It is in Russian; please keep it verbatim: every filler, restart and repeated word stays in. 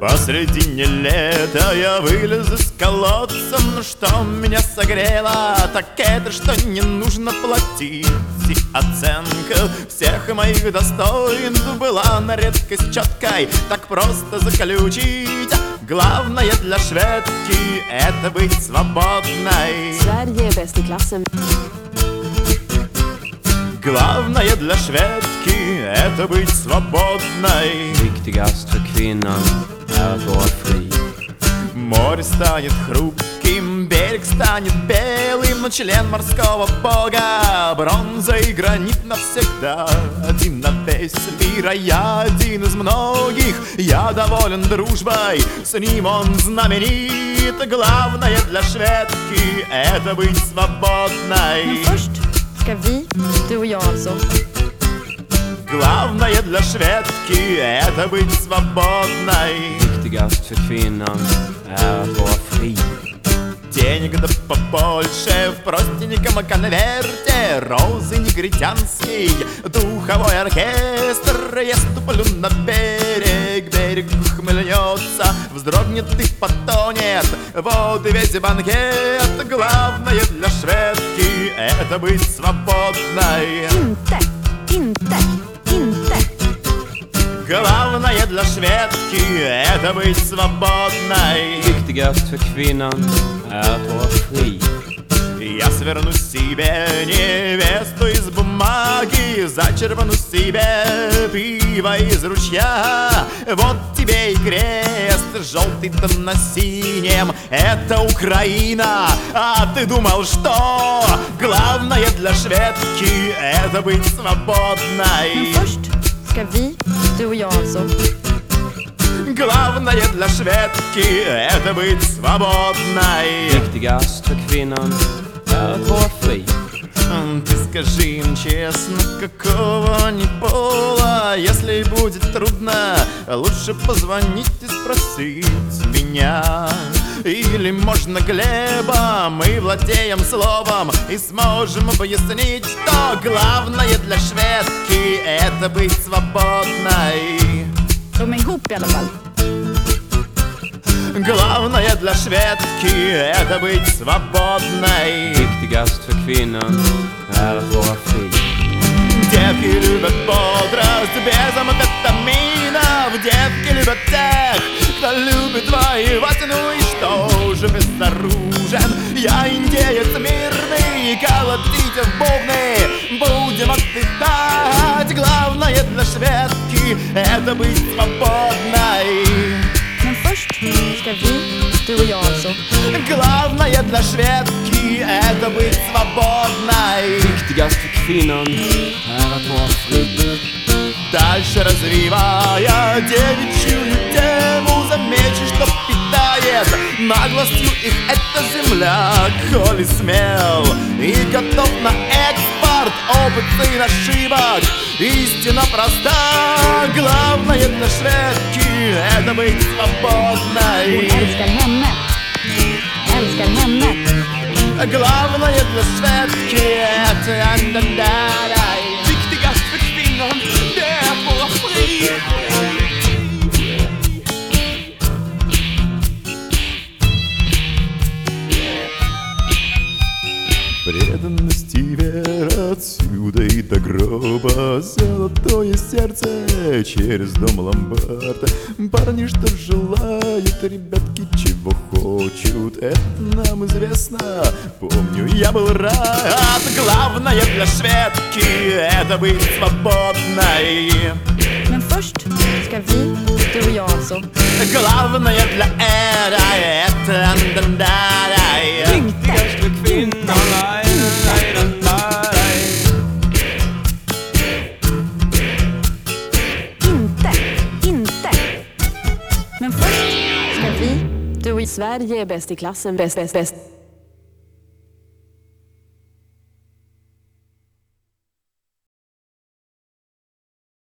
Посредине лета я вылез из колодца, но что меня согрело, так это, что не нужно платить. И оценка всех моих достоинств была на редкость четкой. Так просто заключить: главное для шведки — это быть свободной. Sverige är bäst i klassen. Главное для шведки — это быть свободной. Viktigast för kvinnan är att vara fri. Море станет хрупким, берег станет белым, но член морского бога бронза и гранит навсегда. Один на весь мир, а я один из многих. Я доволен дружбой, с ним он знаменит. Главное для шведки — это быть свободной. Men först ska vi, du och jag alltså. Главное для шведки — это быть свободной. Viktigast för kvinnan är att vara fri. Денег да побольше в простеньком конверте, розы негритянский, духовой оркестр. Я ступлю на берег, берег ухмыльнется, вздрогнет и потонет, вот и весь банкет. Главное для шведки — это быть свободной. Inte, inte, inte. Главное для шведки — это быть свободной. Viktigast för kvinnan är att vara fri. Я сверну себе невесту из бумаги, зачерпну себе пиво из ручья. Вот тебе и крест, желтый-то на синем, это Украина. А ты думал, что главное для шведки — это быть свободной? Men först ska vi, du och jag alltså. Главное для шведки — это быть свободной. Viktigast för kvinnan är att vara fri. Ты скажи им честно, какого ни пола. Если будет трудно, лучше позвонить и спросить меня. Или можно Глеба, мы владеем словом и сможем объяснить, что главное для шведки — это быть свободной. De är ihop i alla fall. Главное для шведки — это быть свободной. Viktigast för kvinnan är att vara fri. Девки любят бодрость без амфетаминов. Девки любят тех, кто любит воевать. Ну и что же безоружен? Я индеец мирный, колотите в бубны, будем отдыхать. Главное для шведки — это быть свободной. Men först ska vi, du och jag alltså. Главное для шведки — это быть свободной. Viktigast för kvinnan är att vara fri. Дальше развивая девичью тему, замечу, что питает наглостью их эта земля. Коли смел и готов на экспорт, опыт сын ошибок, истина проста. Главное для шведки — это быть свободной. Hon älskar henne. Älskar henne. Главное для шведки — это андададaj. Viktigast för kvinnan — det är att vara fri. Преданность и вера отсюда и до гроба. Золотое сердце через дом ломбарда. Парни, что желают, ребятки, чего хочут, это нам известно. Помню, я был рад. Главное для шведки — это быть свободной. Men först ska vi, du och jag alltså. Главное для эра — это андададaj. Viktigast för kvinnan är Inte, inte. Men först ska vi, du och Sverige är bäst i klassen. Bäst, bäst, bäst.